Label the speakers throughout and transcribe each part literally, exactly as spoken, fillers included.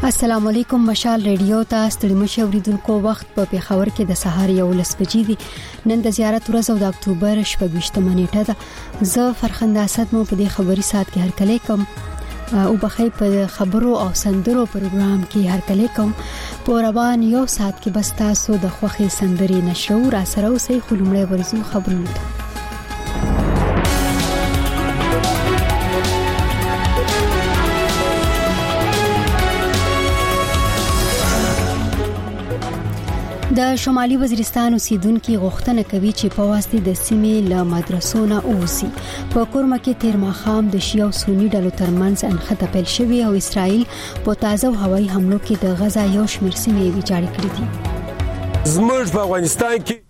Speaker 1: السلام علیکم. مشال ریډیو ته ستړي مشه اوریدونکو وخت په پیښور کې د سهار یو لس بجې دي. نن د زیارت ورځ او د اکتوبر شپږویشتمه نیټه ده. زه فرخنده اسد مو په دې خبري سات کې هرکلی کوم او بخې په خبرو او سندرو پروګرام کې هرکلی کوم. په روان یو سات کې بس تاسو د خوخي سندري نشو را سره اوسې خلمړې ورزو خبرونه ته. د شمالي وزیرستان اوسیدونکو غوښتنه کوي چې په واسطه د سیمې له مدرسو نه اوسي. په کورما کې تیر ماخام د شیعه او سنی ډلو ترمنځ انخته پیل شوی او اسرائیل په تازه هوایي حملو کې د غزا یو شمېر سیمې ویجاړې کړې دي.
Speaker 2: زموږ په افغانستان کې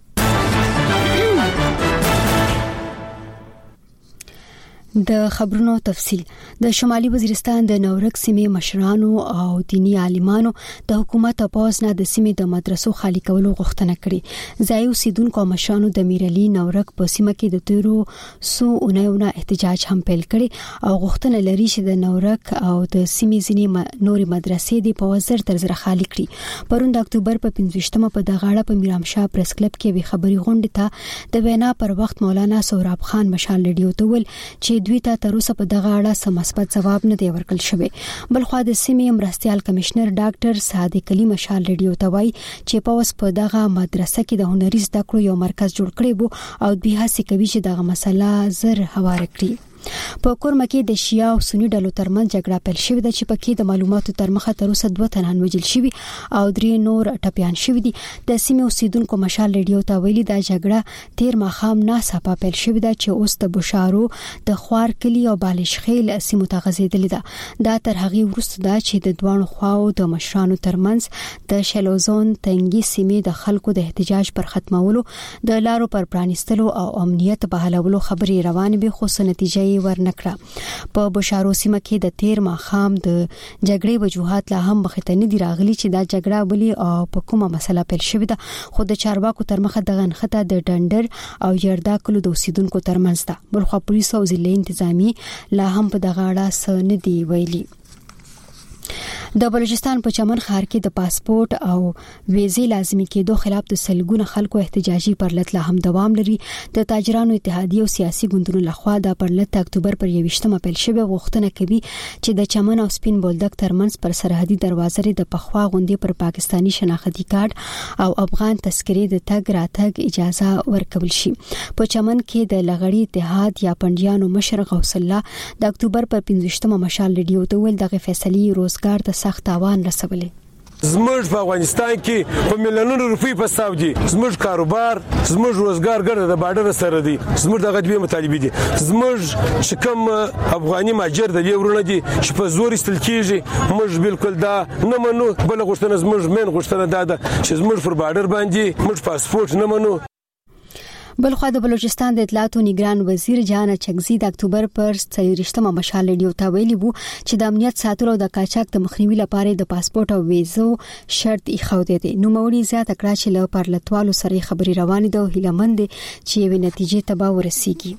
Speaker 1: د خبرونو تفصیل. د شمالي وزیرستان د نورک سیمې مشرانو او دینی عالمانو د حکومت او پوز نه د سیمې د مدرسو خالی کولو غوښتنه کړې. ځای اوسیدونکو مشرانو د میرعلی نورک په سیمه کې د تیرو سو اونیونه احتجاج هم پیل کړي او غوښتنه لري چې د نورک او د سیمې ځینې نوري مدرسې د پوزر تر زر خالی کړي. پرون د اکتوبر په پنځویشتمه په دغه اړه په میرامشاه پریس کلب کې وی خبري غونډه ته د وینا پر وخت مولانا سوراب خان مشال ریډیو ته ول چې دوی ته تر اوسه په دغه اړه سم مثبت ځواب نه دی ورکړل شوی. بل خو د سیمې مرستيال کمشنر ډاکټر صادق علي مشال ریډیو ته وایي چې په اوس په دغه مدرسه کې د هنري زده کړو یو مرکز جوړ کړی وو او دوی هڅه کوي چې دغه مسله زر هوار کړي. په کورما کې د شیعه او سنی ډلو ترمنځ جګړه پیل شوې ده چې پکې د معلوماتو تر مخه تر اوسه دوه تنان وژل شوي او درې نور ټپيان شوي دي. د سیمې اوسیدونکو مشال ریډیو ته ویلي دا جګړه تیر ماخام ناڅاپه پیل شوې ده چې اوس د بشارو د خوار کلی او بالشخیل سیمو ته غځېدلې ده. دا تر هغه وروسته ده چې د دوانو خواو د مشرانو ترمنځ د شلوزون تنګي سیمې د خلکو د احتجاج پر ختمولو د لارو پر پرانیستلو او امنیت بحالولو خبري روانې به خو نتیجه ورنکړه. په بشارو سیمه کې د تیر ماخام د جګړې وجوهات لا هم مخته نه دی راغلي چې دا جګړه بلی او په کومه مسله پیل شوې ده. خو د چارواکو تر مخه د غنخته د ډندر او یردا کلو د اوسیدونکو ترمنځ ده. بلخو پولیس او ضلع انتظامی لا هم په دغه اړه څه نه دی ویلي. د بلوچستان په چمن ښار کې د پاسپورت او ویزې لازمي کېدو خلاف د سلګونه خلکو احتجاجي پرلط لا هم دوام لري. د تاجرانو اتحادیه او سیاسي ګوندونو لخوا د پرلط اکتوبر پر یویشتمه پیل شوی غوښتنه کوي چې د چمن او سپین بولدک ترمنځ پر سرحدي دروازې د پخوا غوندي پر پاکستانی شناختی کارت او افغان تذکرې د تګ راتګ اجازه ورکول شي. په چمن کې د لغړی اتحاد یا پنډیانو مشر غوث الله د اکتوبر پر پنځویشتمه مشال ریډیو ته ویل دغه فیصله روزګار ته سخت تاوان رسولي.
Speaker 2: زموږ په افغانستان کې په ملیونونو روپۍ په حساب دي. زموږ کاروبار زموږ روزګار ګرځي د بارډر سره دي. زموږ دغه دوی مطالبه دي. زموږ چې کوم افغاني ماجر د دې ورونه دي چې په زور استل کیږي موږ بالکل دا نه منو. بل غوښتنه زموږ مين غوښتنه دا ده چې زموږ پر بارډر باندې موږ پاسپورت نه منو.
Speaker 1: بلخو د بلوچستان د اطلاعاتو نگران وزیر جان چغزی د اکتوبر پر څلورشتمه مشال ریډیو ته ویلي وو چې د امنیت ساتلو د قاچاق د مخنیوي لپاره د پاسپورت او ویزو شرط ایښودی دی. نو موري زیاته کړه چې له پرلطوالو سره خبري روانې ده او هیلمند چې یوې نتیجې ته به ورسیږي.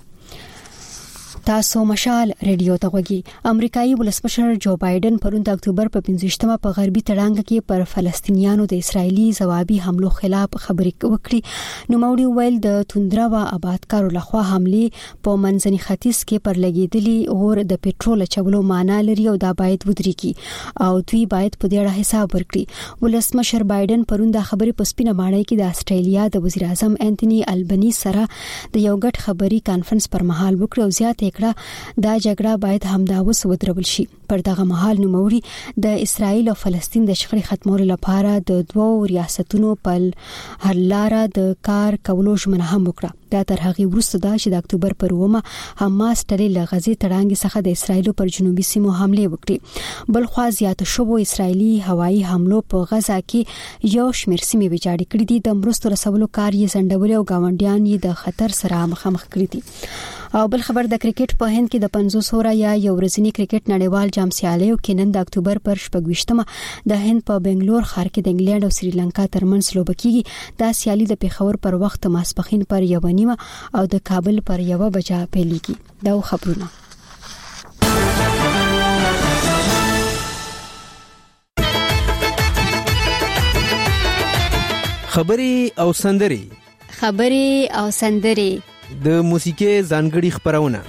Speaker 1: تاسو مشال ریډیو ته غوږی. امریکایي ولسمشر جو بایدن پرون د اکتوبر په پنځویشتمه په غربي تړانګ کې پر فلسطینیانو د اسرایلی ځوابي حملو خلاف خبرې وکړي. نو موري ویل د توندرا و آبادکارو لخوا حمله په منځني ختیځ کې پر لګیدلي اور د پېټرول چولو معنا لري او دا باید ودرېږي او دوی باید په دې اړه حساب ورکړي. ولسمشر بایدن پرون د خبرې په سپینه ماڼۍ کې د استرالیا د وزیر اعظم انټونی البنی سره د یو غټ خبري کانفرنس پر مهال وکړ او زیات دا جګړه باید همدا وس ودرول شي. پر دغه مهال نوموړي د اسرایل او فلسطین د شخړې ختمولو لپاره د دوو ریاستونو په حل لاره د کار کولو ژمنه هم وکړه. دا تر هغه وروسته ده چې د اکتوبر پر اومه حماس ډلې له غزې تړانګ څخه د اسرایل پر جنوبي سیمو حمله وکړي. بل خو زیات شوو اسرایلی هوایي حملو په غزا کې یو شمېر سیمې ویجاړې کړې دي. د مرستو رسولو کار یې ځنډول او گاونډیان یې د خطر سره مخامخ کړي دي. او بل خبر د کرکټ په هند کې د پنځوس اورا یا یو ورځنی کرکټ نړیوال جام سیالیو کې نن د اکتوبر پر شپږویشتمه د هند په بنگلور ښار کې د انګلند او سریلانکا ترمنځ لوبه کیږي. دا سیالي د پیښور پر وخت ماسپخین پر یو نیمه او د کابل پر یو بجا پیلېږي. دا خبرونه
Speaker 3: خبري او سندري
Speaker 1: خبري او سندري
Speaker 3: د موسیقي ځانګړي خبرونه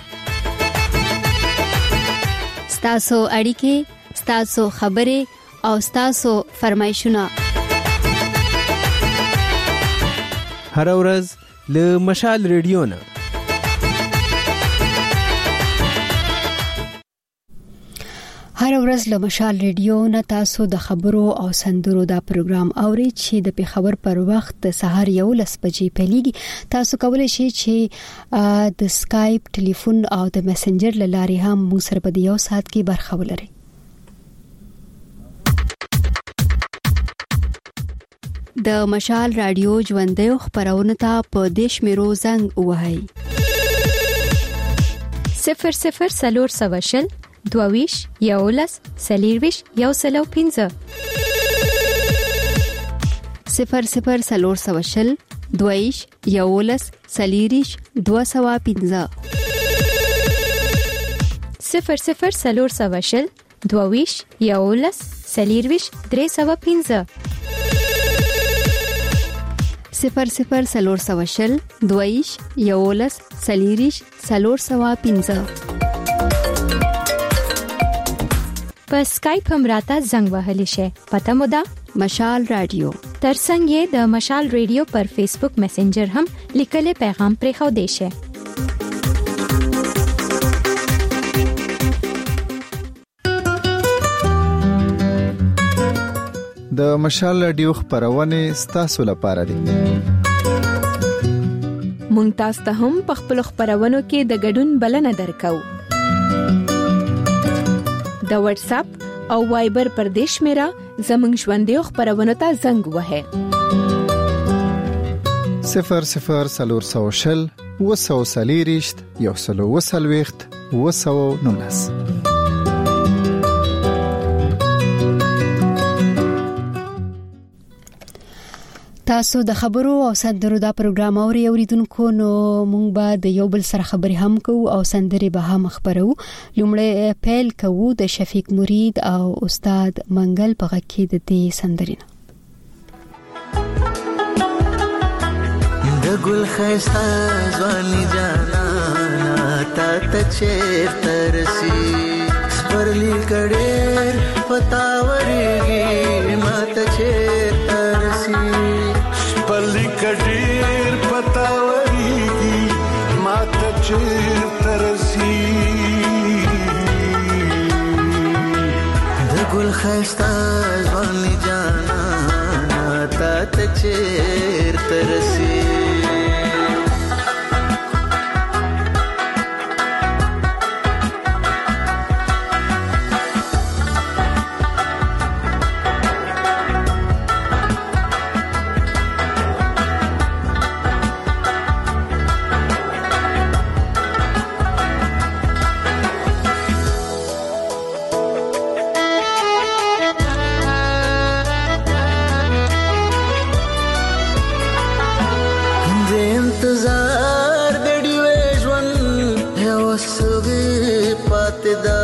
Speaker 1: ستاسو اړیکې ستاسو خبري او ستاسو فرمایشونه
Speaker 3: هر ورځ له مشال ریډیو نه
Speaker 1: هر ورځ له مشال ریډیو نه تاسو د خبرو او سندرو دا پروګرام اورئ چې د پیښور پر وخت د سهار یو لس بجې پیلېږي. تاسو کولای شئ چې د سکایپ، ټلیفون او د میسنجر لارې هم موږ سره په یو ساعت کې برخه ولرئ. د مشال رادیو ژوندۍ خبرونه ته په دیش میرو زنګ وهاي
Speaker 4: صفر صفر سلور سواشل دوویش یولس سلیرویش یو سلو پینزه
Speaker 1: صفر صفر سلور سواشل دوویش یولس سلیریش دو سوا پینزه
Speaker 4: صفر صفر سلور سواشل دوویش یولس سلیرویش درې سوا پینزه
Speaker 1: صفر صفر سلور سواشل دوویش یولس سلیریش سلور سوا پینزه.
Speaker 4: په سکایپ هم راته زنګ وهلی شي. پته مو ده
Speaker 1: مشال رادیو.
Speaker 4: ترڅنګ یې د مشال رادیو پر فیسبوک میسنجر هم لیکلي پیغام پرې خو دی شي.
Speaker 5: د مشال رادیو خبرونه ستاسو لپاره دي.
Speaker 4: مونږ تاسو ته هم په خپل خبرونو کې د ګډون بلنه درکو. د واتس اپ او وایبر پر دیش میرا زمنګ ژوندۍ خبرونه ته زنګ وهه
Speaker 5: صفر صفر سلور سوشل وسو سلیریشت یو سلو وسلويخت وسو نونس.
Speaker 1: تاسو د خبرو او سندرو دا پروګرام اوري اوریدونکو نو مونږ به د یو بل سره خبري هم کوو او سندري به هم خبرو. لومړی پیل کوو د شفیق مرید او استاد منګل په غکې د دې سندرینه.
Speaker 6: د ګل خيستا ځواني جانا تا ته چیرته رسی سپرلی کډېر پتاوريږي ما ته چیرته رسی
Speaker 7: پلی کډیر پتاوریږي ماته چیرته رسی
Speaker 6: د ګل خيستا ځواني جانا تا ته چیرته رسی انتظار د ډیوې ژوند یو سوي پاتدا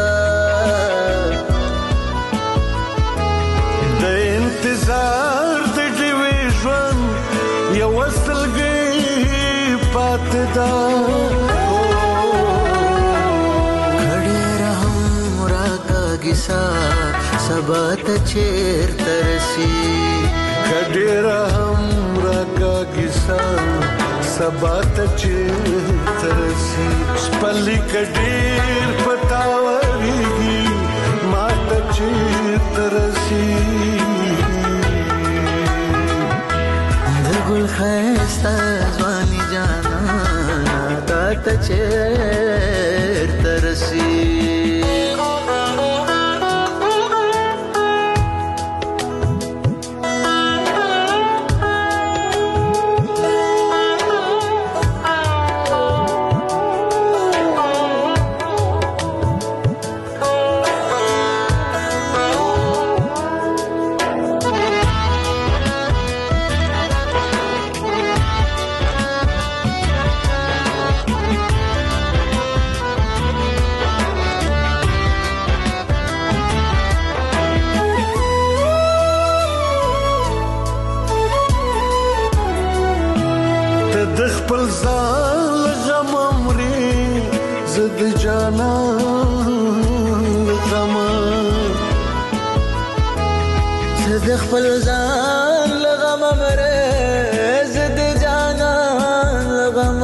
Speaker 7: د انتظار د ډیوې ژوند یو سلګي پاتدا
Speaker 6: کړي رحم راکاګسا سبا ته چیرته رسی
Speaker 7: کړي رحم راکاګسا سبا ته چیرته رسی سپلی کډیر پتاوریږي ما ته چیرته رسی
Speaker 6: د ګل خيستا ځواني جانا تا ته چیرته رسی
Speaker 7: خپل ځان غم امري زد جانا غم
Speaker 6: زد خپل ځان غم امري زد جانا غم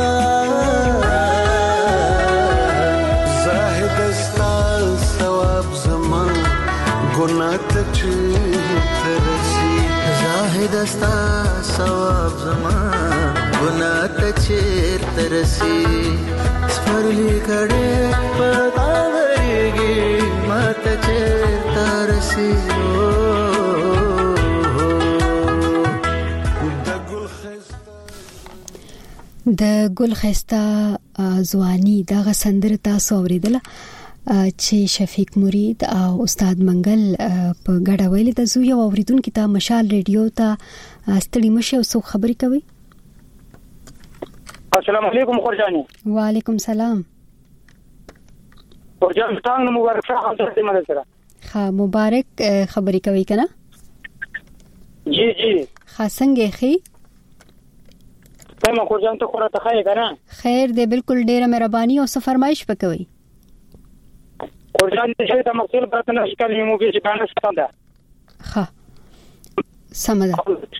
Speaker 7: زاهد استا ثواب زمان ګناه ته ترسي
Speaker 6: زاهد استا ثواب زمان ګناه ته چیرته رسي سپرلی کړه پتا ورګي ماته چیرته رسي
Speaker 1: د ګل خستا ځواني دغه سندره تاسو اوریدله چې شفیق مرید او استاد منګل په ګډه ویل د زو یو اوریدونکو ته مشال ریډیو ته ستړي مشه او څو خبرې کوي.
Speaker 8: السلام علیکم خورجانی.
Speaker 1: وعلیکم سلام.
Speaker 8: خورجان څنګه مبارک شه حضرت مدد سره.
Speaker 1: ها مبارک خبرې کوي کنه؟
Speaker 8: جی جی.
Speaker 1: خاصنګ خي
Speaker 8: تمام خورجان ته خورته خیر کنه؟
Speaker 1: خیر دې بالکل ډیره مهرباني او فرمایش وکوي.
Speaker 8: خورجان دې ته مقصود پرته نه شکل مو به ځکانه ستانده.
Speaker 1: ها سمده.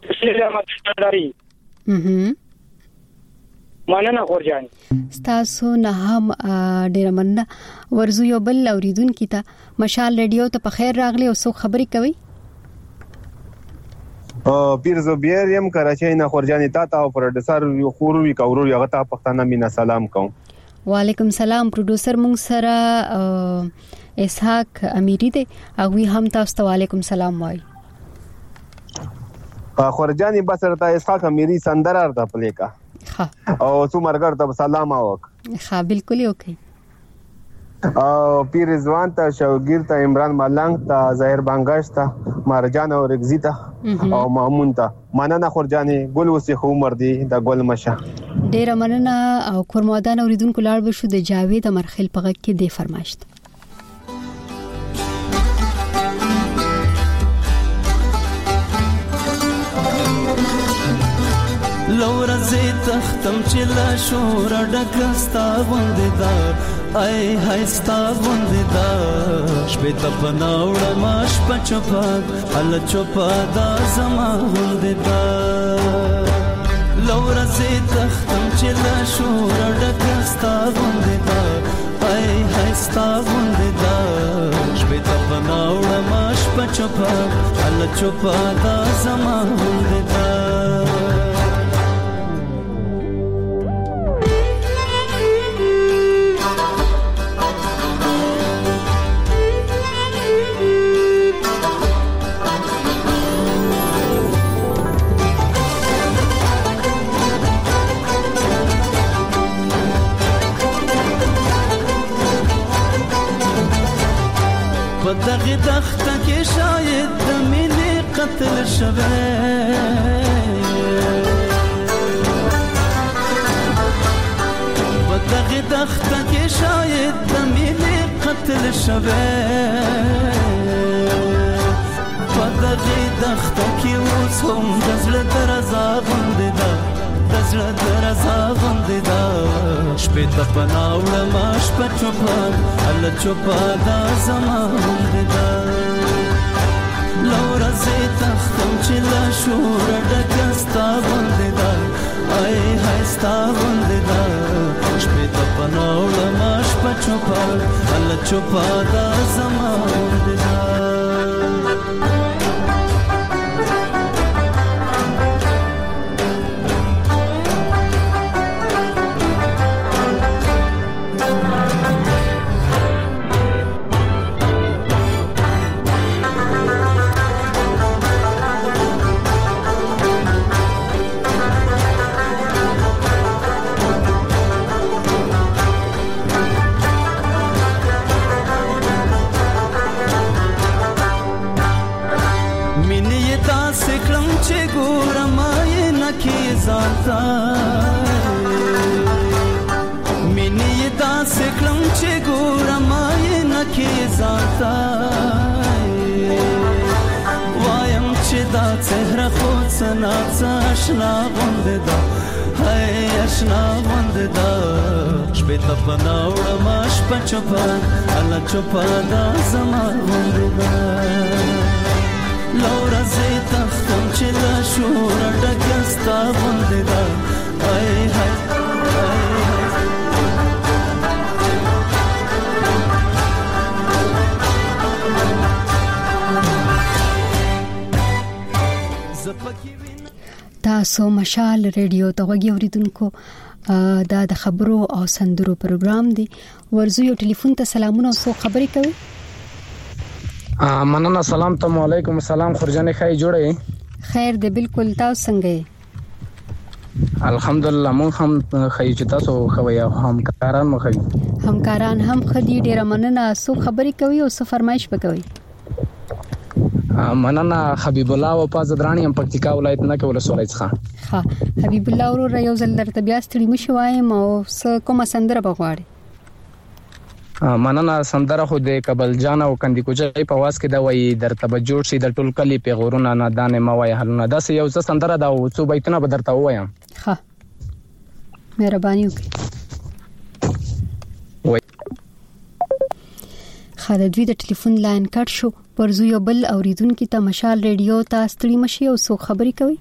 Speaker 8: اها مننه خورجان.
Speaker 1: تاسو نه هم ډیره مننه. ورزو یو بل اوریدونکو ته مشال ریډیو ته په خیر راغلی او څو خبرې کوي.
Speaker 9: ا پیرزو بیر یم کراچۍ نه خورجانی تا ته او پروډوسر یو خوري کورو یو غته پښتانه مینا سلام کوم.
Speaker 1: وعلیکم سلام. پروډوسر مونږ سره اسحاق امیری دی او هم تاسو ته وعلیکم سلام وای.
Speaker 9: خورجانی بس رتا اسحاق امیری سندر ارته پلیکا
Speaker 1: ها
Speaker 9: او څو مرګر ته سلام اوک.
Speaker 1: ها بالکل اوکے.
Speaker 9: او پیر رضوان ته شوګیر ته عمران ملنګ ته ظاهر بانګاش ته مرجان او رگزی ته او مامون ته مننه خورجانی ګل وسی خو عمر دی د ګل مشه.
Speaker 1: ډیره مننه او کورمادان اوریدونکو لاړ بشو د جاوید مرخل پغه کې دی فرمایشت.
Speaker 10: لورزه تختم چې لا شور ډکستا وندې دا ای هستا وندې دا شپه ته بناوړ ماش پچپا ال چپا دا زما وندې دا لورزه تختم چې لا شور ډکستا وندې دا ای هستا وندې دا شپه ته بناوړ ماش پچپا ال چپا دا زما وندې دا دغه دخته کې شاید د مینې قتل شوه په دغه دخته کې شاید د مینې قتل شوه په دغه دخته کې اوس هم د زړه درزا غوندې ده د زړه درزا غوندې ده شپې ته پناوړه ما شپه چوپه هله چوپه دا زما غوندې ده لورځې تختم چې له شوره ډکه ستا غوندې ده ای های ستا غوندې ده شپې ته پناوړه ما شپه چوپه هله چوپه دا زما غوندې ده زمانہ آشنا غوندې دا هاي آشنا غوندې دا شپې ته پناوړه ما شپه چوپه الله چوپه دا زما غوندې دا لورا زه تختم چې لا شور ډکستا غوندې دا هاي هاي
Speaker 1: تاسو مشال ریډیو ته غوږی اوریدونکو دا د خبرو او سندرو پروګرام دی ورزو یو ټلیفون ته سلامونه او سو خبرې کوي
Speaker 11: مننه سلام ته علیکم السلام خورجانې خای جوړې
Speaker 1: خیر دی بالکل تاسو څنګه یې
Speaker 11: الحمدلله مون هم خای چې تاسو خوي هم کاران مخې
Speaker 1: همکاران هم خدي ډیره مننه سو خبرې کوي او سو فرمایش وکوي
Speaker 11: مننه حبیب الله او پازدرانی هم پکتیکا ولایت نه کول سولای څخه
Speaker 1: ها حبیب الله ورو یو ځل درته بیا ستړي مشو وایم او کومه سندره بغواړي
Speaker 11: مننه سندره خو د کبل جان او کندی کوچي په واس کې دا وای درته بجوړ شي د ټول کلی پیغورونه نه دانه ما وای هلونه دا یو څه سندره دا او څو بیتونه به درته وایم
Speaker 1: ها مهرباني وکړئ خاله دوی د ټلیفون لاین کټ شو پرزو یو بل اوریدونکو ته مشال ریډیو ته ستړي مشي او سو خبري کوي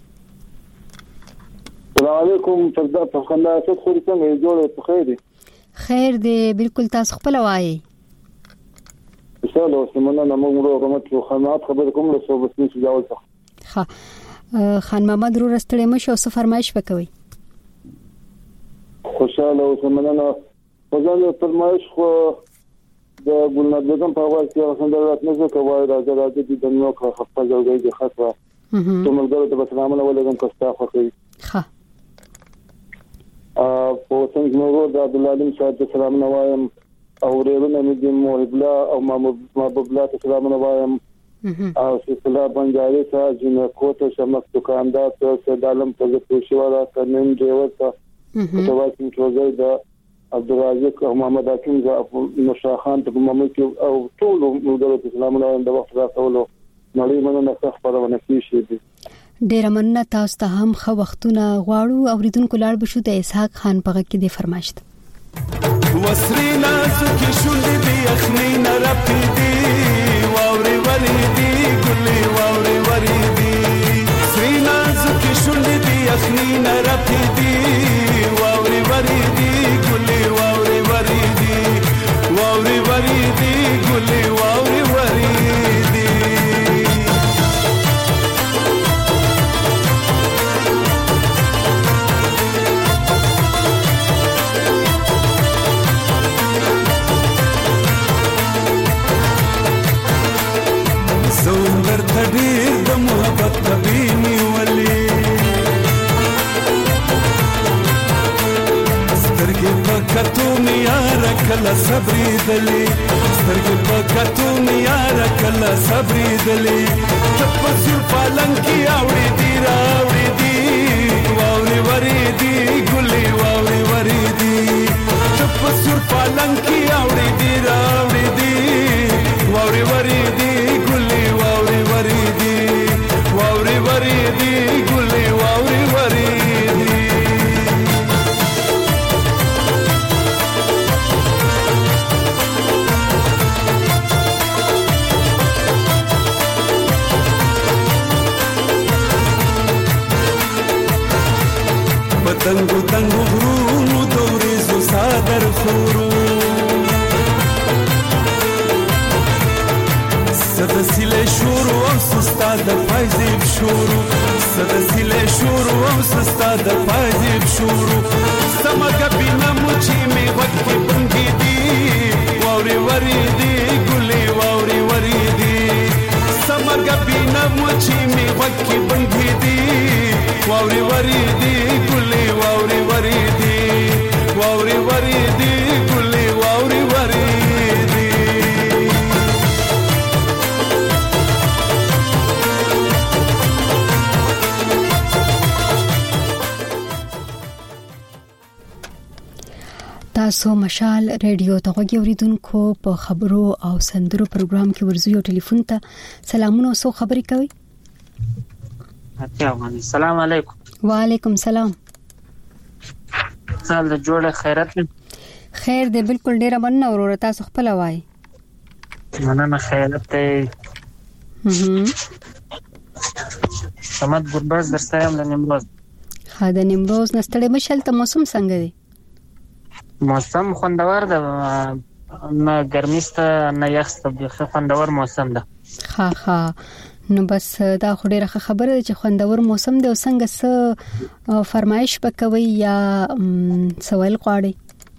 Speaker 12: السلام علیکم فردا په خندا ست خوري څنګه جوړه په خیر دي
Speaker 1: خیر دی بالکل تاسو خپل وایي
Speaker 12: انشاءالله سمونه موږ کومه خدمات خبر کوم له صوبې څخه جوړ څه
Speaker 1: ها خان محمد رو رستړې مشه او فرمایش وکوي
Speaker 12: خوشاله او سمونه وځاله فرمایش خو د ګلناد بیگم په اواز کې سندرات نه زه کوي راځه راځه د دنیا خو خپل ځای کې خاصه ته ملګرو ته سلامونه ولګم کوستا خو کوي
Speaker 1: ها
Speaker 12: ا په څنګه نو د عبد العلیم صاحب سلامونه وایم او ریونه مې د محبلا او محبوب الله سلامونه وایم او سلام بنجاري صاحب جنہ کوته شمس دکاندار ته دالم په پوښیواله کنن ډیور ته په واسم ټوګي د عبدالرزاق او محمد حکیم ز نشا خان ته محمد او ټول ملګرو ته سلامونه وایم د وخت راکولو نړۍ مننه خبرونه کیږي
Speaker 1: ډیر مننه تاسو ته هم خو وختونه غواړو اوریدونکو لاړ بشو د اسحاق خان په کې د فرمایشت
Speaker 10: وسرینا سکی شوندې دی اخنینا رپیدي واوري وريدي ګلي واوري وريدي سرینا سکی شوندې دی اخنینا رپیدي واوري وريدي ګلي واوري وريدي واوري وريدي ګلي واوري وريدي زوندر تدیر د محبت تبینی ولی سترګې پکاتو میار کله صبرې دلی سترګې پکاتو میار کله صبرې دلی تپسیر پالنګ کی اوړې دی راوړې دی واوري ورې دی ګلې واوري ورې دی تپسیر پالنګ کی اوړې دی راوړې دی واوري ورې دی ګلې واوري ورې دی واوري ورې دی ګلې واوري ورې دی پتنګو تنګو غرونو دورې زو صادر خورو صد سیله شورو او سستا د پایزیب شورو صد سیله شورو او سستا د پایزیب شورو سمګه بنا مچی می وکه بنګی دی واوري وری دی ګلې واوري وری دی سمګه بنا مچی می وکه بنګی دی واوري وری دی ګلې واوري وری دی واوري وری دی ګلې واوري وری دی
Speaker 1: تاسو مشال ریډیو ته غوږی اوریدونکو په خبرو او سندرو پروګرام کې ورزو یو ټلیفون ته سلامونه او سو خبرې کوي
Speaker 8: السلام علیکم.
Speaker 1: وعلیکم سلام.
Speaker 8: سال د جوړه خیرت
Speaker 1: خیر دې بالکل ډیره مننه ورور تاسو خپل وای.
Speaker 8: مننه خیرت ته.
Speaker 1: هم
Speaker 8: سمات ګورباز درسایم د نیمروز.
Speaker 1: ها د نیمروز نستړې مشل ته موسم څنګه دی؟
Speaker 8: موسم خوندور ده، نه ګرمیسته نه یخسته، به خوندور موسم ده.
Speaker 1: ها ها نو بس دا خو ډیره خبره ده چې خوندور موسم دی. او څنګه څه فرمایش وکوي یا سوال غواړي؟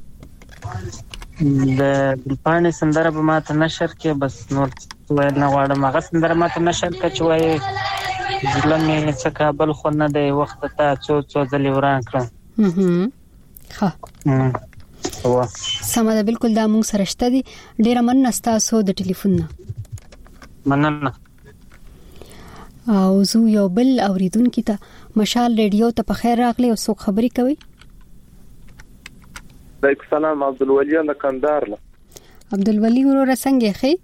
Speaker 8: د بلپانې سندره به ماته نشر کې، بس نور ویل نه غواړم. هغه سندره ماته نشر کې چې وایي ځله مې څه کابل خو نه دی وخت ته څو څو ځلې وران کړم.
Speaker 1: ها
Speaker 8: وا
Speaker 1: سم ده، بالکل دا مونږ سره شته دي. ډیره مننه تاسو د ټلیفون نه.
Speaker 8: مننه.
Speaker 1: او زه یو بل اوریدونکو ته مشال ریډیو ته په خیر راغلی او څوک خبري کوي؟
Speaker 13: وعلیکم السلام. عبدالولی د کندهار له.
Speaker 1: عبدالولی ورور څنګه خې؟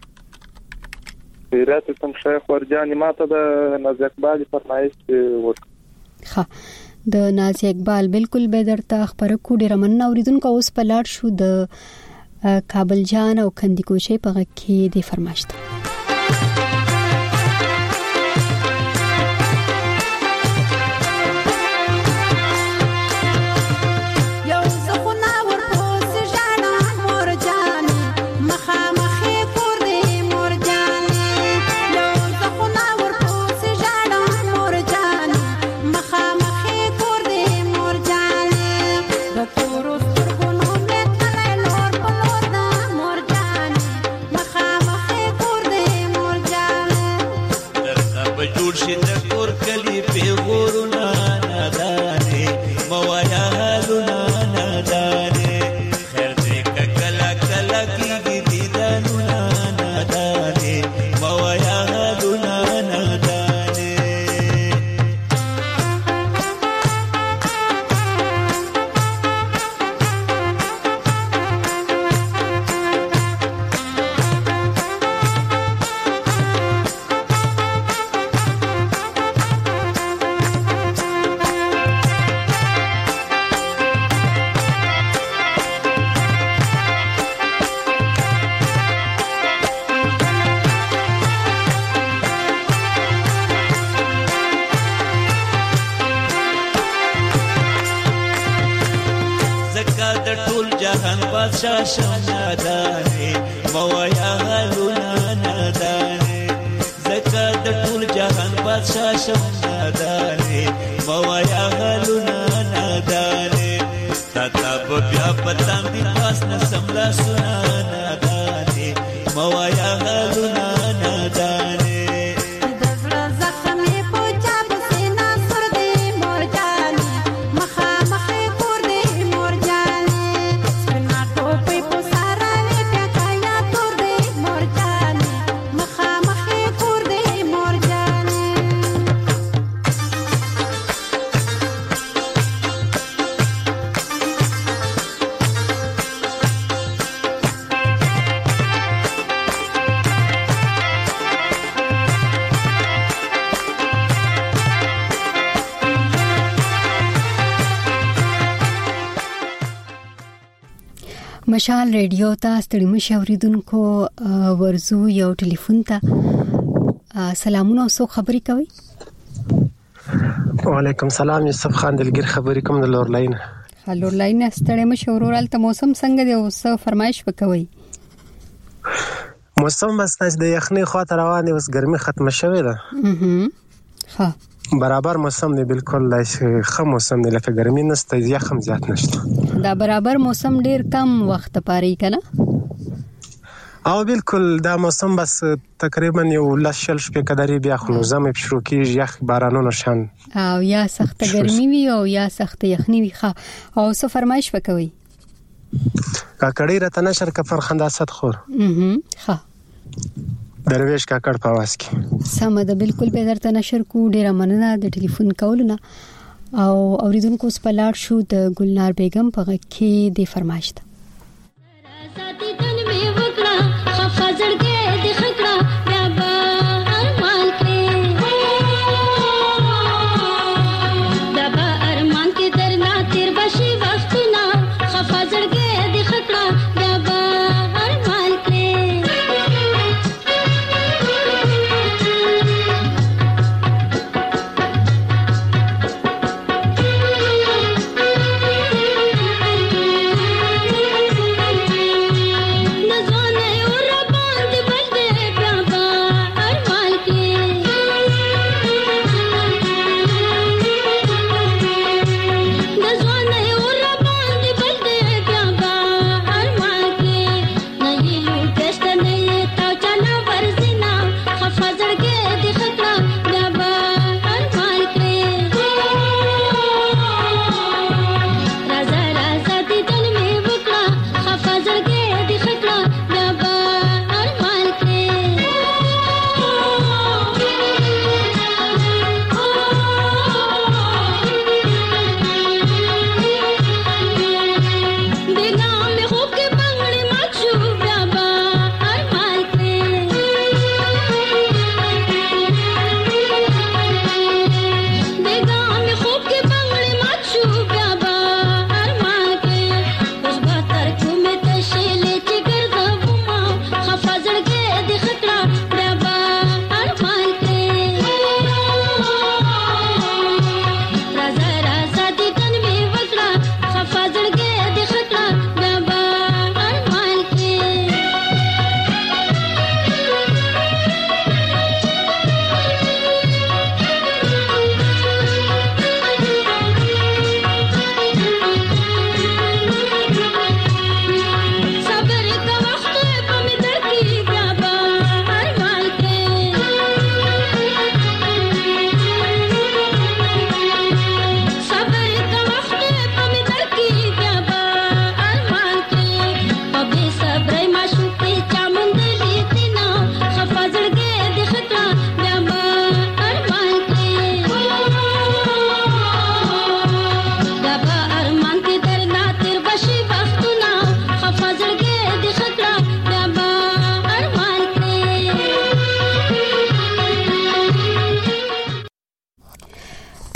Speaker 13: خیرات تم شیخ ورجانی ماته د ناز اقبال فرمایش وکړه.
Speaker 1: ها د ناز اقبال بالکل به درته خبره کو. ډیره مننه اوریدونکو. اوس په لاړ شو د کابل جان او کندیکوشي په غږ کې د فرمایش ته. مشال ریډیو ته ستړي مشه اوریدونکو ورزو یو ټلیفون ته سلامونه او څوک خبري کوي؟
Speaker 14: وعلیکم سلام. یوسف خان دلګر خبري کوم د لورلاین.
Speaker 1: لورلاین ستړي مشه ورورال ته موسم څنګه دی او څه فرمایش وکوي؟
Speaker 14: موسم بس د یخني خاطر روان دی، اوس ګرمي ختمه شوې ده.
Speaker 1: ها
Speaker 14: برابر موسم دی، بالکل ښه موسم دی، لکه ګرمي نشته یخم زیات نشته.
Speaker 1: دا برابر موسم ډیر کم وخت پاره کنه؟
Speaker 14: او بالکل دا موسم بس تقریبا یو لس شل شپې کداري بیا خو زمه شروع کیږي یخ بارانونو شان
Speaker 1: او یا سخت ګرمي وي او یا سخت یخني وي. ښه او څه فرمایش وکوي؟
Speaker 14: کاکړی راته نشر کفر خنداست خور.
Speaker 1: ښه
Speaker 14: درویش کاکړ په واس کې
Speaker 1: سم ده، بالکل به درته نشر کو. ډیره مننه د ټلیفون کولونه. او اوریدونکو اوس په لاړ شو د ګلنار بیگم په غږ کې د فرمایش ته.
Speaker 15: زړګې د خکړه بیا به ارمان کړې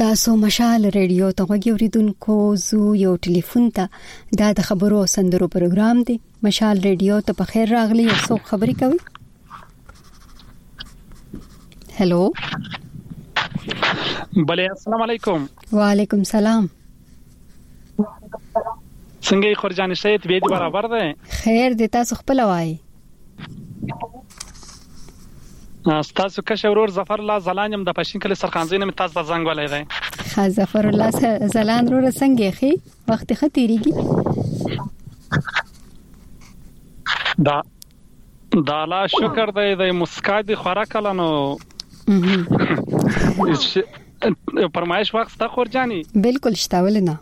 Speaker 1: تاسو مشال ریډیو ته غوږی اوریدونکو زو یو ټلیفون ته دا د خبرو سندرو پروګرام دی. مشال ریډیو ته په خیر راغلی. یو څوک خبري کوي. هلو
Speaker 15: بله السلام علیکم.
Speaker 1: وعلیکم سلام.
Speaker 15: څنګه خورجان سید به دې برابر ده؟
Speaker 1: خیر دې تاسو خپل وای.
Speaker 15: تاسو که شورور ظفر الله زلانم د پښین کله سرخانزینه می تاسو زنګ ولای دی.
Speaker 1: خا ظفر الله زلان رو څنګه خي وخت خطرېږي.
Speaker 15: دا دا لا شکر دی د مسکا دی خوراک لنو پرمایش وخت تا خورجانی
Speaker 1: بالکل شتاول نه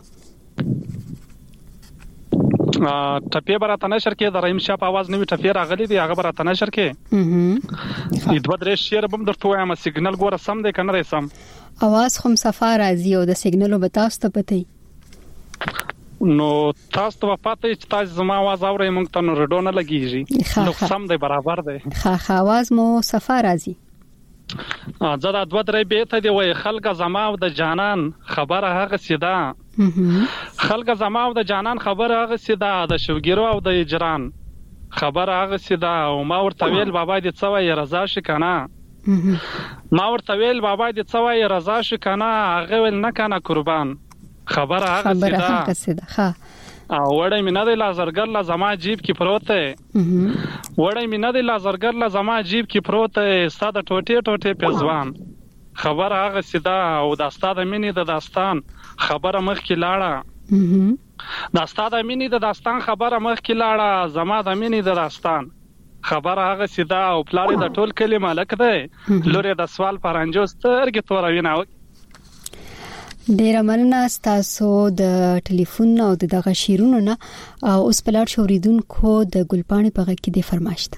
Speaker 15: ټپی براته نشر کې د رحیم شاه په आवाज نوې ټپی راغلي دی. هغه براته نشر کې د دوه درې شیر بم درته وایم سیګنل ګوره سم دی کنه رسم
Speaker 1: आवाज خو صفه راځي او د سیګنلو به تاسو ته پته
Speaker 15: نو تاسو ته پته چې تاسو زما आवाज اورئ مونږ ته نو رډو نه لګیږي نو سم دی برابر دی.
Speaker 1: ها ها आवाज مو صفه راځي.
Speaker 15: زدا دوه درې به ته دی وای خلک زما او د جانان خبره هغه سیدا خلک زما او د جانان خبره هغه سیدا د شوګیرو او د اجران خبره هغه سیدا او ما ورته ویل بابا دې څه وای رضا شي کنه ما ورته ویل بابا دې څه وای رضا شي کنه هغه ول نه کنه قربان خبره هغه سیدا
Speaker 1: خبره هغه سیدا ها
Speaker 15: او وړې مینه د لازرګر لا زما جیب کې پروت دی. وړې مینه د لازرګر لا زما جیب کې پروت دی. ستاده ټوټه ټوټه پزوان خبره هغه سیدا او د ستاده مینې د داستان خبره مخ کې لاړه د ستاده مینې د داستان خبره مخ کې لاړه زما د مینې د داستان خبره هغه سیدا او پلاری د ټول کلی مالک دی. لوري د سوال پرانجو سترګې توروي نه.
Speaker 1: ډیر مننه تاسو د ټلیفون او دغه شیرونو نه او اوس په لار شوریدونکو د ګلپاڼې په غږ کې د فرمایشت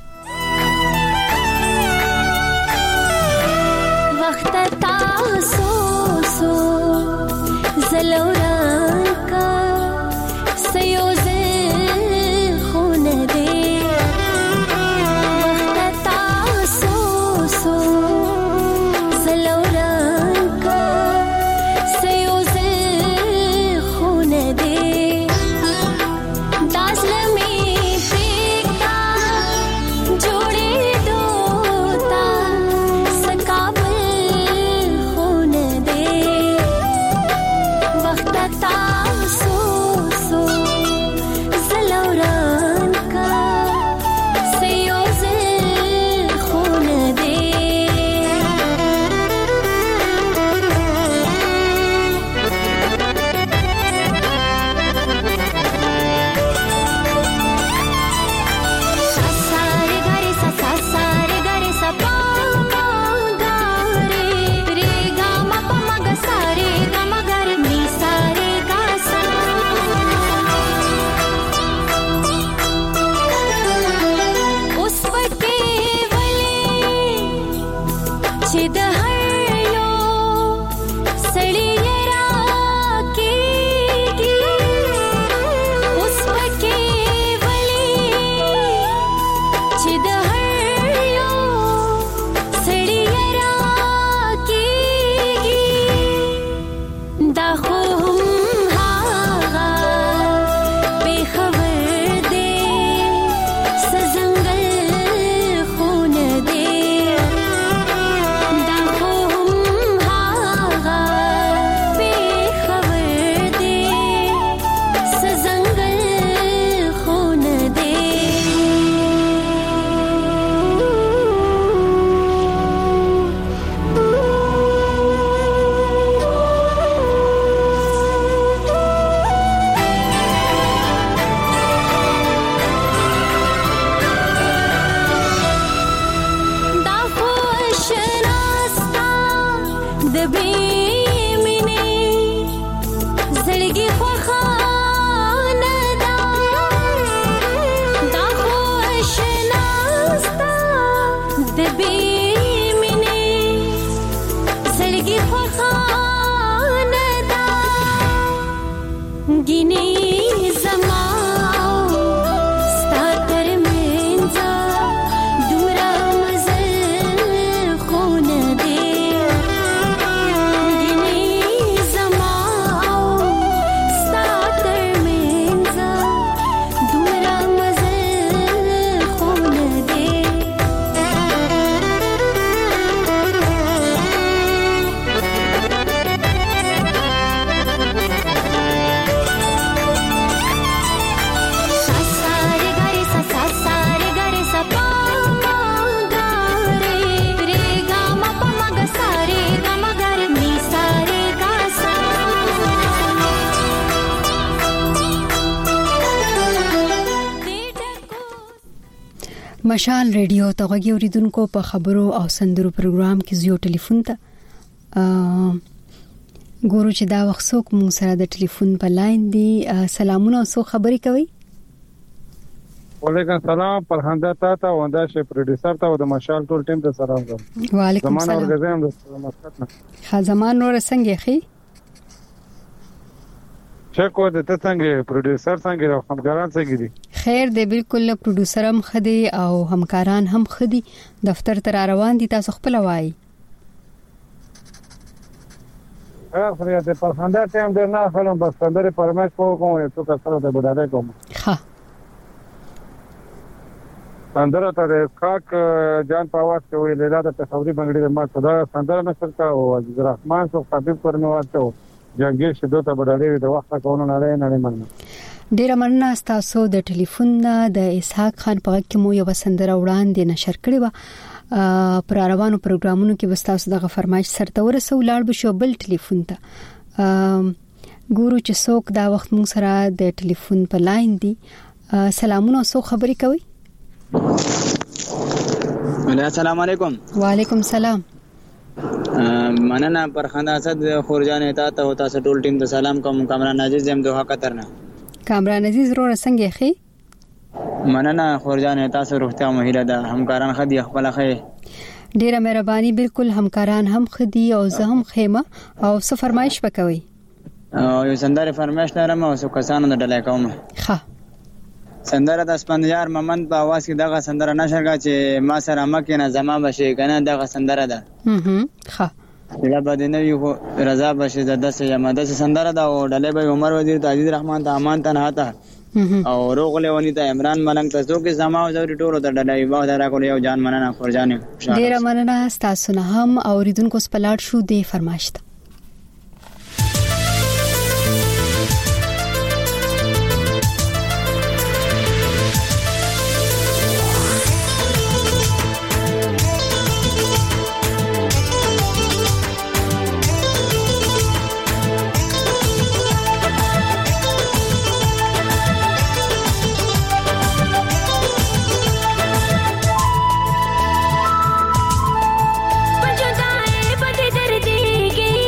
Speaker 16: وخت تاسو سو زلورا کا سيوزه خون دے وخت تاسو سو زلورا
Speaker 1: مشال ریډیو ته غوږی اوریدونکو په خبرو او سندرو پروګرام کې زیو ټلیفون ته ګورو چې دا وخت څوک مو سره د ټلیفون په لاین دی. سلامونه او څو خبرې کوي؟
Speaker 17: وعلیکم سلام پرهنده تاته وندا شي پروډوسر ته او د مشال ټول ټیم ته سلام کوم.
Speaker 1: وعلیکم
Speaker 17: سلام. زمان
Speaker 1: سلام.
Speaker 17: ورغزم د مسقط نه.
Speaker 1: خزمان نور څنګه خي؟
Speaker 17: چکو د ته څنګه پروډوسر څنګه او همکاران څنګه دي؟ خیر
Speaker 1: دی بالکل پروډوسر هم خدي او همکاران هم خدي. دفتر ته روان دي تاسو خپل وایي.
Speaker 17: خیر د پرهنده ټیم ډیر نه خلم بس څنګه پرمټ کوم کوم ته کسره د بډاره کوم.
Speaker 1: ها
Speaker 17: سندره ته کاک جان پاواز ته وی لیلا د تصوري بنگړي د ما صدا سندره نشر کا او عزیز الرحمن سو خطیب کرنے واته جنگیر شدو ته بډاره د وخت کولو نه لري نه مننه.
Speaker 1: ډیر مننه تاسو د ټلیفون د اسحاق خان په کې مو یو سندره وړاندې نشر کړې و پر روانو پروګرامونو کې وستاسو دغه فرمایش سره ورسو لاړ بشو بل ټلیفون ته ګورو چې څوک دا وخت مو سره د ټلیفون په لاین دی. سلامونه او خبرې کوي؟
Speaker 18: السلام علیکم.
Speaker 1: وعلیکم سلام.
Speaker 18: مننه پرخنده اسد خورجان اتا ته تاسو ټول ټیم ته سلام کوم. کامران عزیز زم دوه قطرنه.
Speaker 1: کامران عزیز رو څنګه خي؟
Speaker 18: مننه خورجان تاسو روغتیا مهیره ده همکاران خدي خپل خې.
Speaker 1: ډیره مهرباني. بالکل همکاران هم خدي او زه هم خېمه او څه فرمایش وکوي؟
Speaker 18: او یو سندره فرمایش لرم او څو کسانو د ډلای کوم.
Speaker 1: ښه
Speaker 18: سندره د اسپندیار ممن په आवाज کې دغه سندره نشرګه چې ما سره مکه نه زما بشي کنه دغه سندره ده.
Speaker 1: هم ښه
Speaker 18: لا باندې نو یو رضا بشي د دسه یا ماده سندره ده او ډلې به عمر وزیر ته عزیز رحمان ته امان ته نه تا او روغله ونی ته عمران ملنګ ته څوک زما او زوري ټولو ته ډلې به دا کول یو جان مننه خورجانې.
Speaker 1: ډیره مننه تاسو نه هم اوریدونکو سپلاټ شو دی فرمایشت.
Speaker 16: बजुदाए बदे दर्दी की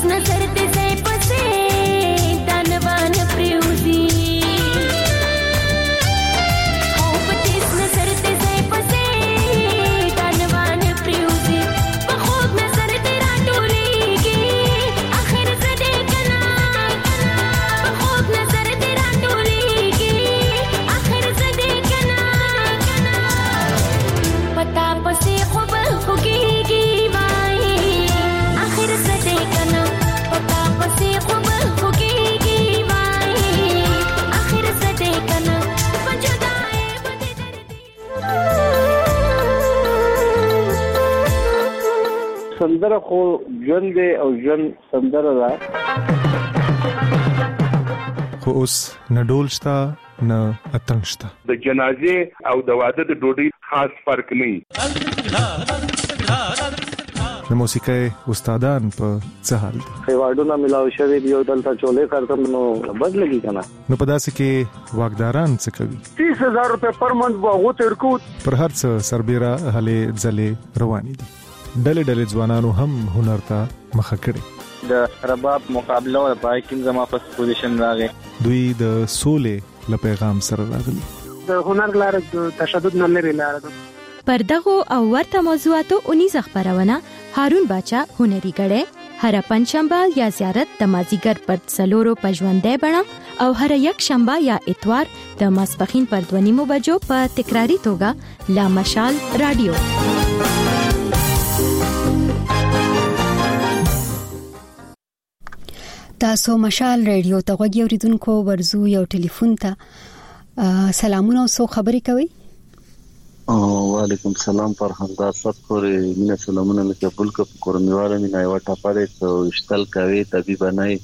Speaker 16: नजर ते से पसे दानवान प्रियुजी हो पतीस नजर ते से पसे दानवान प्रियुजी बखूब नजर तेरा टोलेगी आखिर सदे कना बखूब नजर तेरा टोलेगी आखिर सदे कना पता पसे खूब होगीगी माई आखिर सदे कना पता पसे खूब होगीगी माई आखिर सदे कना बजुदाए बदे
Speaker 12: سندره خو ژوند دی او ژوند سندره ده
Speaker 19: خو اوس نه ډول شته نه اتڼ شته
Speaker 20: د جنازې او د واده د ډوډۍ خاص فرق نه وي
Speaker 19: د موسیقۍ استادان په څه حال دي
Speaker 12: خیواډونه ملاو شوی دی او دلته چولې کارته نو بد لګي کنه
Speaker 19: نو په داسې کې واګداران څه کوي
Speaker 12: تیس هزار روپے پر منث واغو تر کو
Speaker 19: پر هر څه سربېره هلې ځلې روانې دي ډلې ډلې ځوانانو هم هنر ته مخه کړي
Speaker 18: د رباب مقابله او پای کې زما په پوزیشن راغی
Speaker 19: دوی د سولې له پیغام سره راغلي
Speaker 14: د هنر لار د تشدد نه لري لار ده
Speaker 4: پر دغه او ورته موضوعاتو اونیز خبرونه هارون باچا هنري غړې هر پنځشنبه یا زیارت د مازیګر پر څلورو پژوندې بڼه او هر یک شنبه یا اتوار د ماسپخین پر دونیمو بجو په تکراری توګه لا مشال رادیو
Speaker 1: تاسو مشال رادیو ته غوږی اوریدونکو ورزو یو ټلیفون ته سلامونه او سو خبرې کوي
Speaker 21: وعلیکم سلام فرحان دا سب خوري مینه سلامونه لکه بل کو کورنیواله مینه یو ټاپړې ته اشتل کوي طبيب نه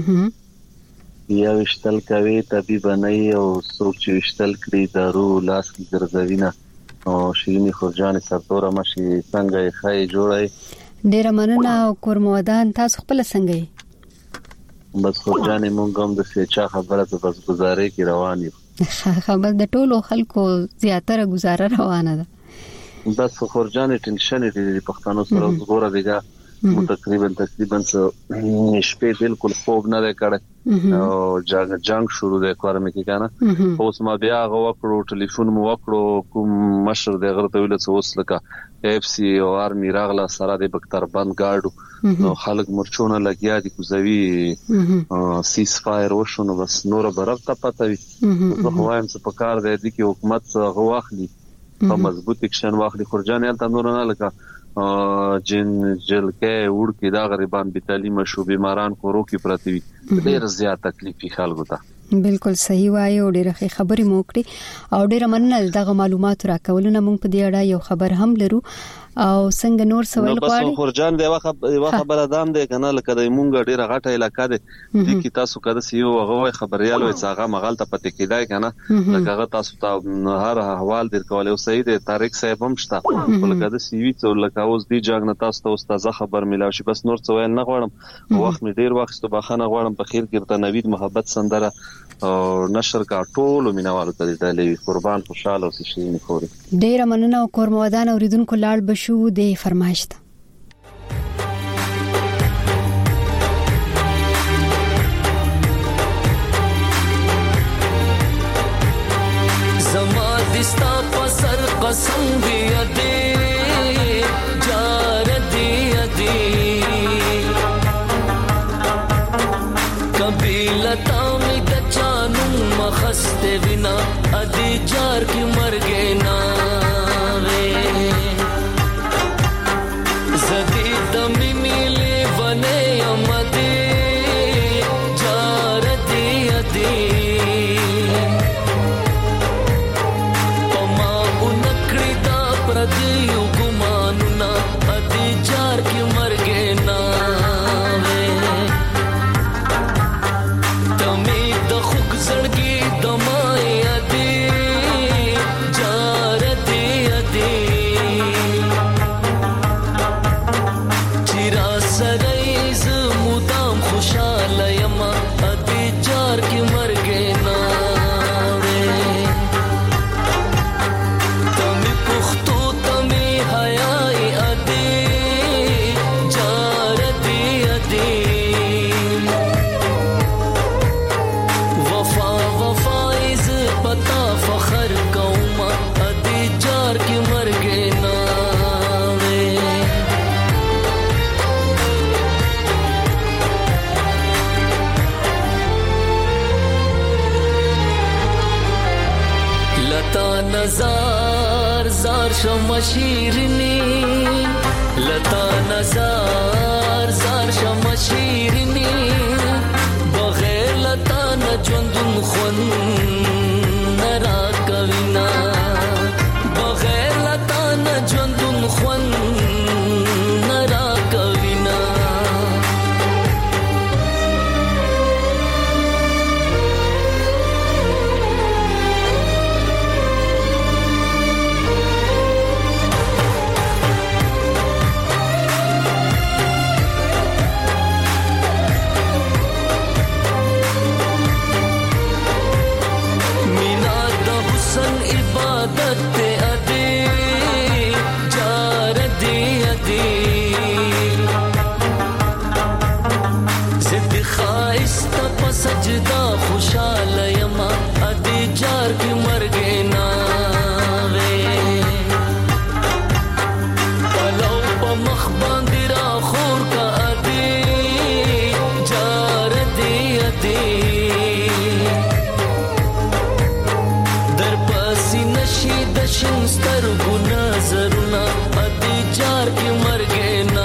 Speaker 21: یا اشتل کوي طبيب نه او څوک چې اشتل کړي دارو لاس کې ګرځوینه او شیرینی خورجان سرتور ماشي څنګه یې خای جوړای
Speaker 1: ډیر مننه او کورمودان تاسو خپل څنګه
Speaker 21: بس خورجان مونږ هم د سچا خبره ته بس گزارې کی روان یو
Speaker 1: خبر د ټولو خلکو زیاتره گزاره روانه ده
Speaker 21: بس خورجان ټینشن دي پښتنو سره وګوره دیګه مو تقریبا تقریبا شپې بالکل خوب نه کړه او جنگ جنگ شروع ده کارم کې کنه اوس ما بیا غو کړو ټلیفون مو وکړو کوم مشر د غره ته ویل څه اوس لکه اف سی او ارمي راغله سره د بکتر بند گاډو نو خلک مرچونه لګیا دي کوزوي سیس فایر وشو نو بس نور برف ته پاتوي نو هوایم څه پکار دی د کی حکومت غواخلي په مضبوط اکشن واخلي خورجان یل تنور نه لکه جن جلکه وړ کې دا غریبان به تعلیم شو بیماران کورو کې پراتی وي ډېر زیات تکلیفي خلکو ته
Speaker 1: بالکل صحیح وایي او ډېر ښه خبرې مو کړې او ډېر مننه دغه معلومات راکولونه موږ په دې اړه یو خبر هم لرو او څنګه نور سوال غواړي
Speaker 21: بس خورجان دی واخه یو خبره دام دی کنه لکه د مونږ ډیره غټه علاقہ دی د کی تاسو کده سیو هغه خبريال وي څنګه مغالطه پته کیدای کنه لکه هغه تاسو ته هر احوال در کولای او صحیح دی طارق صاحب هم شته لکه د سیوی څو لکه اوس دی جاګ نه تاسو ته استاد خبر ملاوي شي بس نور څه ویل نه غواړم وخت می ډیر وخت ته بخښنه غواړم په خیر کې ته نوید محبت سندره او نشر کا ټول مینوالو ته د لوي قربان خوشاله او شي خوري
Speaker 1: ډیر مننه او کورمودان اوریدونکو لاړ بشو د فرمایش ته
Speaker 10: زما دستا پسر قسم دی ادي جار دی ادي قبیلتا می د چانو مخسته وینا ادي جار کی مرګه نا زدی دمی میلی بنے امدی جار دی ادی پما انکڑی دا پردیو گمانونا ادی جار کی مرگے ناوے تمی دا خوک زڑگی دمائی ادی جار
Speaker 2: نزار زار شم شیرینی لتا نزار زار شم شیرینی بغیر لتا نجوندون خون نرا کوینا بغیر لتا نجوندون خون نرا کوینا सजदा खुशाल यमा अदी जार की मर गए ना वे पलो पमख बांदिरा खोर का अदी जार दी अदी दर पसी नशी दशिन स्तर गुना जरुना अदी जार की मर गए ना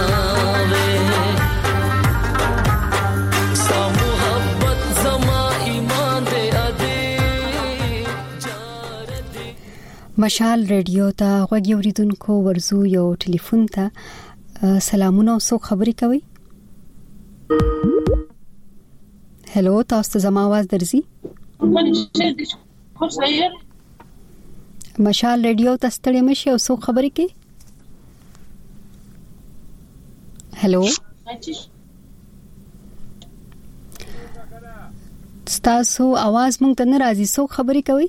Speaker 1: مشال ریډیو ته غوږی اوریدونکو ورزو یو ټلیفون ته سلامونه او څوک خبرې کوي. هلو تاسو ته زما आवाज درځي؟ مشال ریډیو ته ستړي مشي او څوک خبرې کوي؟ هلو تاسو आवाज مونږ ته نه راځي، څوک خبرې کوي؟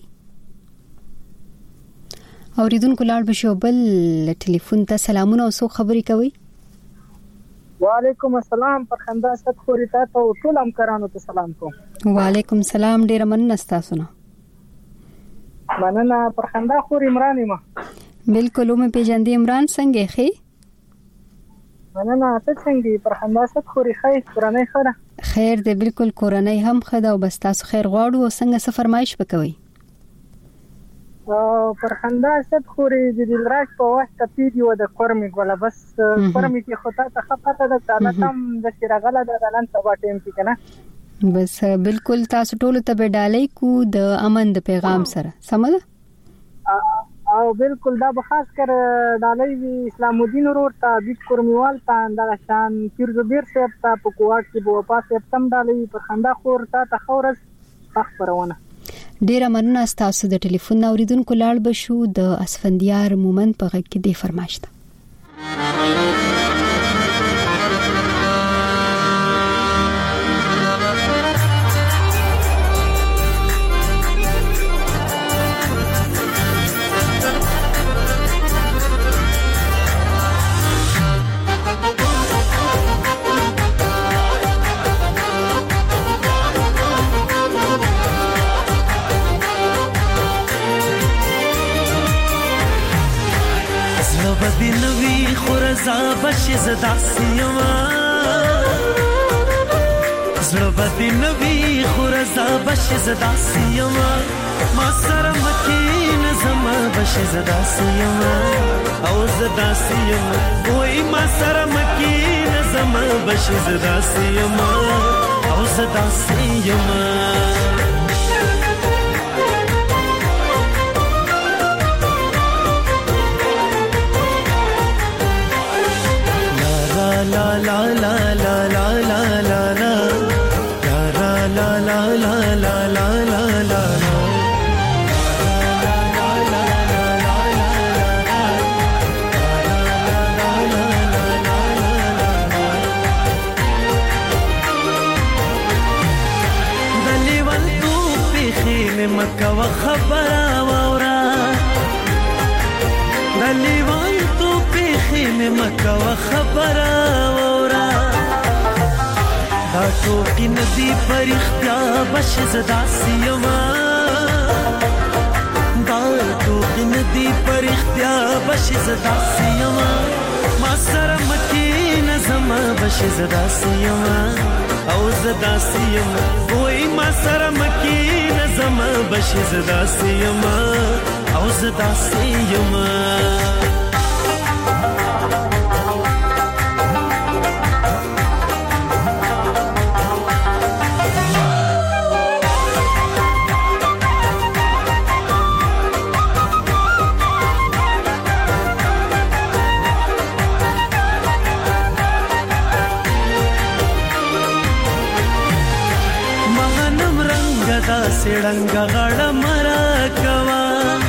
Speaker 1: اوریدونکو لاړ بشو بل ټلیفون ته سلامونه او څوک خبرې کوي؟
Speaker 22: وعلیکم السلام پرخنده ست خوري تاسو ټول همکارانو ته سلام کوم.
Speaker 1: وعلیکم السلام، ډیر مننه تاسو نه.
Speaker 22: مننه پرخنده خوري عمران ما.
Speaker 1: بالکل مې پیژندې عمران څنګه ښه؟
Speaker 22: مننه ته څنګه پرخنده ست خوري خیر کورنۍ خره؟
Speaker 1: خیر دې بالکل کورنۍ هم خدا او بس تاسو خیر غواړو او څنګه څه فرمایش وکوي؟
Speaker 22: پرخنده ست خوري د دلراج په وخت پیډیو د کورمي ګولا بس کورمي کې خطا ته خپته د تعالی تم د شرغله د لن سبا ټیم کې کنه
Speaker 1: بس بالکل تاسو ټول ته به ډالۍ کو د امن د پیغام سره سمده
Speaker 22: او بالکل دا به خاص کر ډالۍ وی اسلام الدین ورور ته د کورمیوال ته د شان پیر زبیر صاحب ته په کوټ کې بو پاسه تم ډالۍ پرخنده خور ته تخورز اخبارونه
Speaker 1: ډیره مننه تاسو د ټلیفون اوریدونکو لاړ بشو د اسفندیار مومن په غږ کې د فرمایشته.
Speaker 10: بدنوي خورزا بش زدا سيما زړه بدنوي خورزا بش زدا سيما ما سره مکین زما بش زدا سيما او زدا سيما وای ما سره مکین زما بش زدا سيما او زدا سيما la la la la la la la la la la la la la la la la دلی ول تو بخیل مکه و خبره وورا دلی ول تو بخیل مکه و خبره وورا دا ټوکی ندی پر اختیار بش زدا سیما دا ټوکی ندی پر اختیار بش زدا سیما ما سره مکین زما بش زدا سیما او زدا سیما وای ما سره مکین زما بش زدا سیما او زدا سیم سړنګ غړ مرا کوا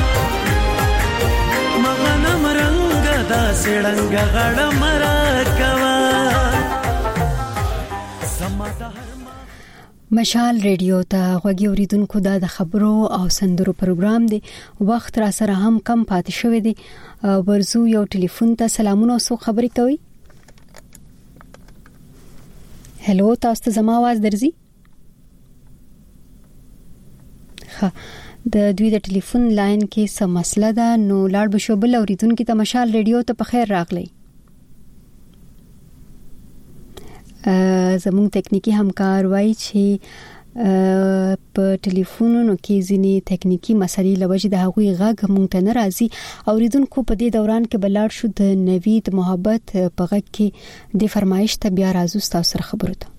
Speaker 10: مغنم رنگ دا سړنګ غړ مرا کوا
Speaker 1: مشال ریډیو ته غوږی اوریدونکو دا د خبرو او سندرو پروګرام دی. وخت را سره هم کم پاتې شوی دی. ورزو یو ټلیفون ته سلامونه او خبرې کوي. هلو، تاسو ته زما आवाज درځي؟ د دوی د ټلیفون لاین کې څه مسله ده، نو لاړ بشو بل اوریدونکو ته. مشال ریډیو ته په خیر راغلی. زموږ تکنیکی همکار وایي چې په ټلیفونونو کې ځینې تکنیکی مسلې لوجه د هغوی غږ مونږ ته نه راځي. اوریدونکو په دې دوران کې بلاړ شو د نوید محبت په غږ کې د فرمایش ته بیا راځو تاسو سره خبرو ته.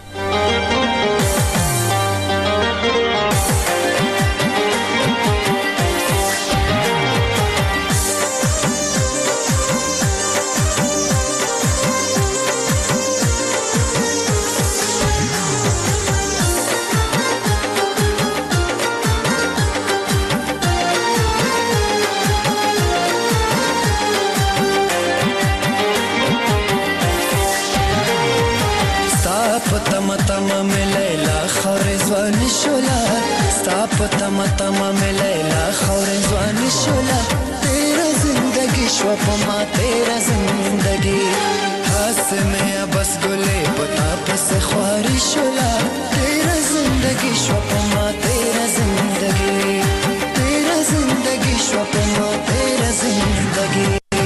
Speaker 3: तम तम मिलेला खौर जवानी शोला तेरा जिंदगी शोपमा तेरा जिंदगी हास में बस गुले पता बस ख्वारी शोला तेरा जिंदगी शोपमा तेरा जिंदगी तेरा जिंदगी शोपमा तेरा जिंदगी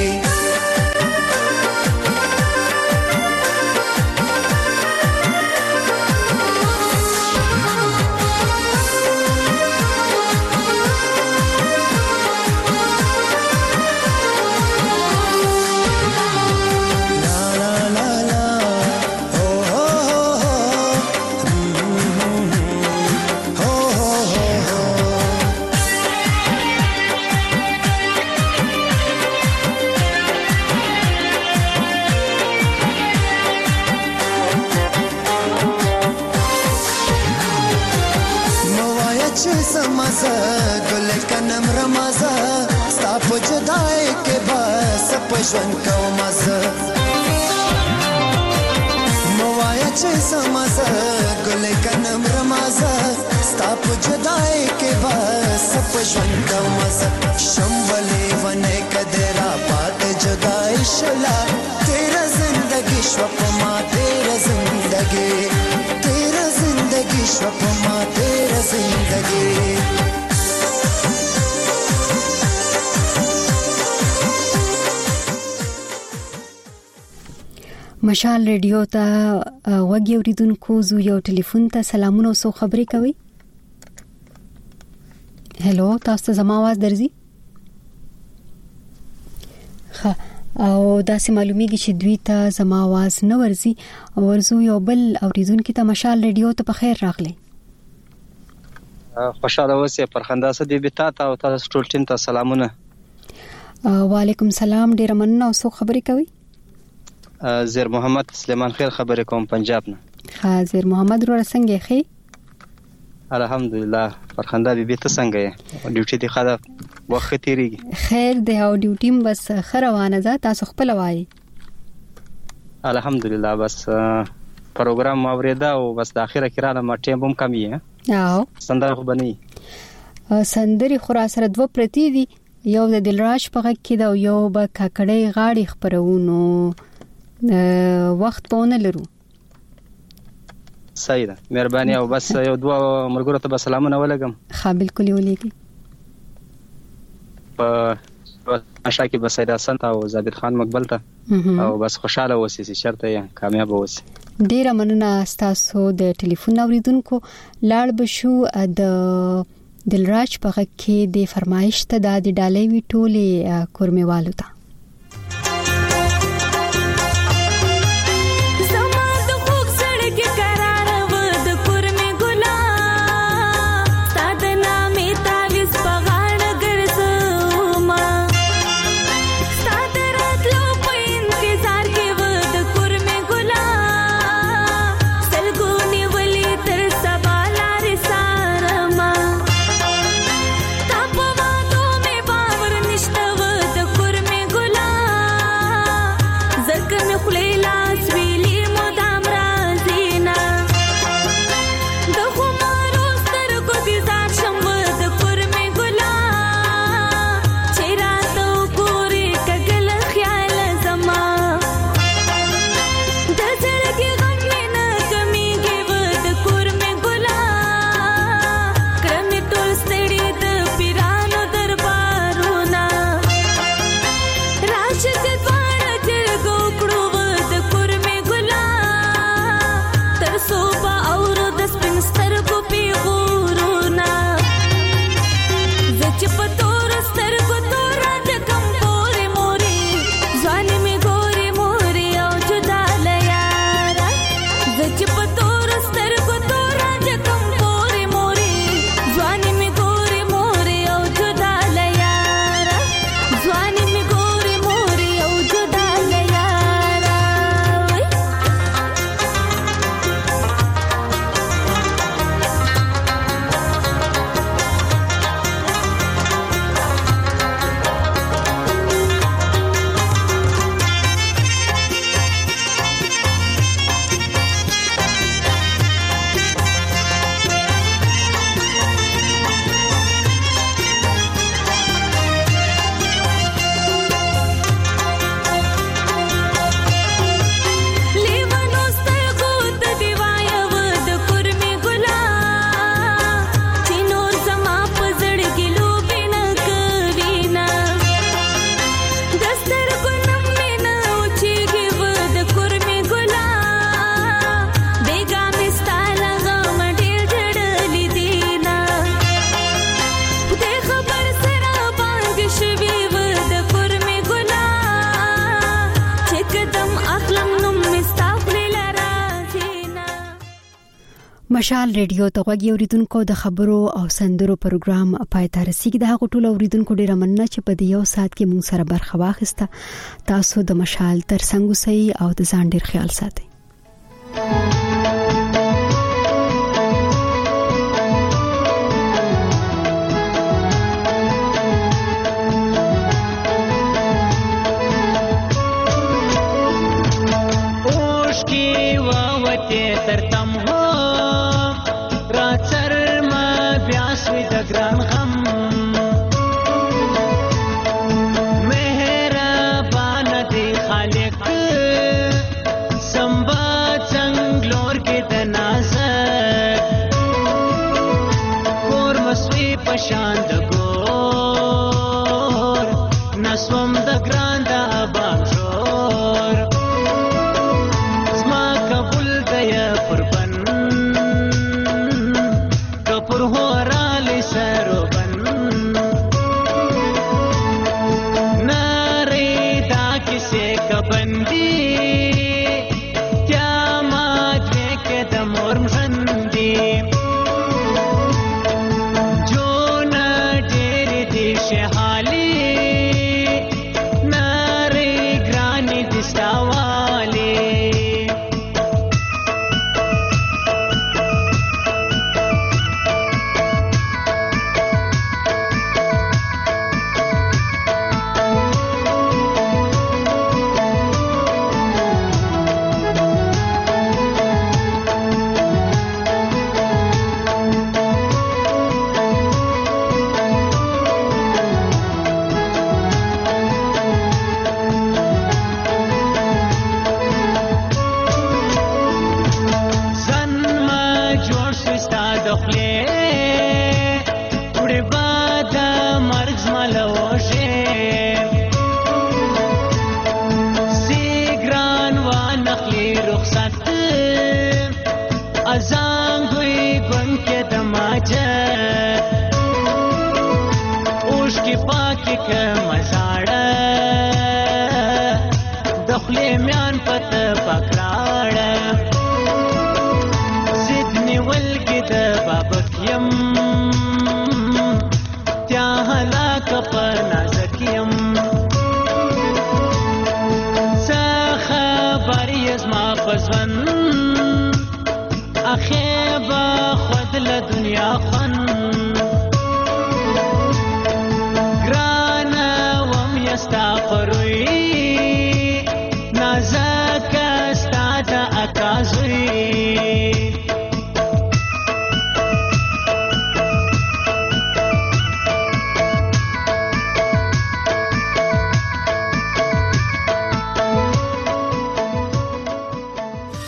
Speaker 3: ژوند کوم زه موایا چې سمزه ګل کنم رمازه ستا په جدای کې بس په ژوند کوم زه شمولې ونه کدرا پات جدای شلا تیرا زندگی شو په ما تیرا زندگی تیرا زندگی شو په ما تیرا زندگی مشال ریډیو ته وګي اوریدونکو زو یو ټلیفون ته سلامونه او خبرې کوي. هلو، تاسو ته زما आवाज درځي؟ ښه، او دا سه معلومیږي چې دوی ته زما आवाज نه ورځي. ورزو یو بل اوریدونکو ته مشال ریډیو ته په خیر راغلی.
Speaker 5: خوشاله اوسئ. پرخندا سدي بتا ته او تاسو ټول ټیم ته سلامونه.
Speaker 1: وعلیکم السلام. ډیر مننه او خبرې کوي.
Speaker 5: زیر محمد سلیمان خیر خبرې کوم پنجاب نه.
Speaker 1: ها زیر محمد ورو څنګه خې؟
Speaker 5: الحمدلله. فرخنده بي ته څنګه یې؟ ډیوټي دی خاله وخت تیریږي؟
Speaker 1: خیر دی او ډیوټي بس خروانه ده. تاسو خپل وایي؟
Speaker 5: الحمدلله. بس پروګرام اوریدا او بس د اخیره کړه ما ټیم هم کم یې.
Speaker 1: او
Speaker 5: سندره خو بنئ
Speaker 1: سندري خورا سره دو پرتی دي. یو د دلراج په غږ کې دا یو به ککړې غاړي خبرونو وخت پونه لرو.
Speaker 5: صحیح ده. مهرباني. او بس یو دوه مرګره ته سلامونه ولګم.
Speaker 1: ها بالکل ولېږي.
Speaker 5: په عشاء کې بس ایدا سنت او زابط خان مقبل ته او بس خوشاله اوسئ چې چرته یې کامیاب اوسئ.
Speaker 1: ډیره مننه تاسو د ټلیفون اوریدونکو. لاړ بشو د دلراج په غږ کې د فرمایش ته د ډالۍ وی ټوله کورمېوالو ته مشال ریډیو ته غوږی اوریدونکو د خبرو او سندرو پروګرام پای ته رسیدي. د هغه ټولو اوریدونکو ډیره مننه چې په دې یو ساعت کې مونږ سره برخه واخیسته. تاسو د مشال تر څنګ اوسئ او د ځان ډیر خیال ساتئ.
Speaker 6: azang gui gun ke damaja
Speaker 10: خپل میان پته پکراړه زدنی ولګي د بابک يم تیا هلاک په نازک يم څه خبر یزما پسون اخیبا خود له دنیا خون گرانا وم یستا پروی